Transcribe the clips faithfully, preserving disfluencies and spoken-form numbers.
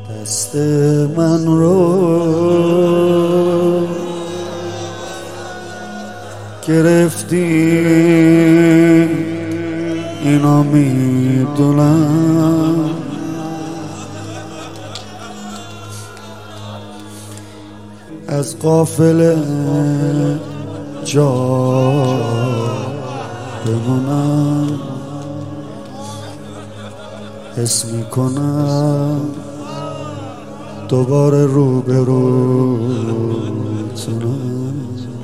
دست من رو گرفتی، اینا میدونم. از قافله جا بمونم، حس میکنم دوباره روبروتونم.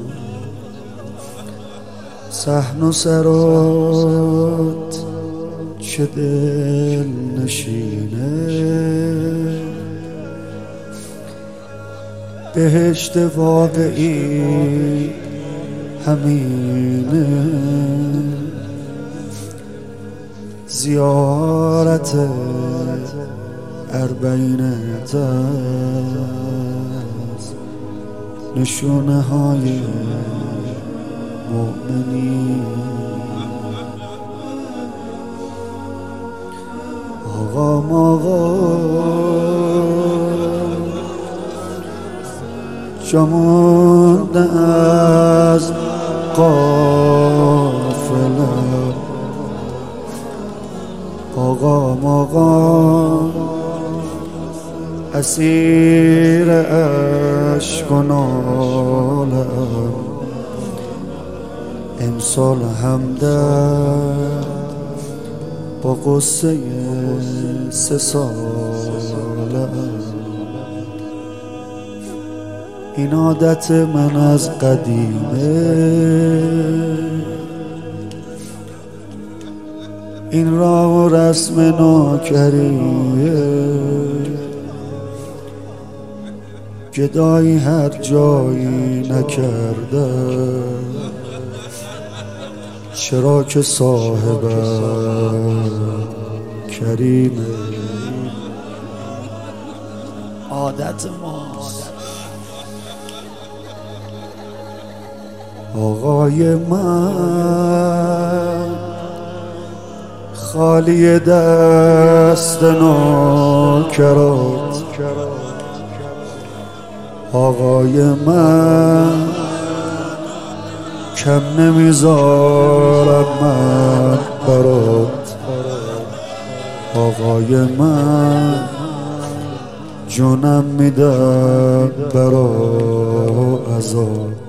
صحن و سرات چه دل نشینه، بهشت واقعی همینه. زیارت اربعینت از نشونه های مؤمنی. آقا ماقا جا مانده از قافله، آقا ماقا اسیر عشق و ناله‌ام. امسال همدرد با قصه سه ساله‌ام. این عادت من از قدیمه، این راه و رسم ناکریه. گدایی هر جایی نکرده، چرا که صاحب کریمه. عادت ماست آقای من، خالی دست نوکرات. آقای من کم نمیذارم من برات. آقای من جونم میدم برا عذاب.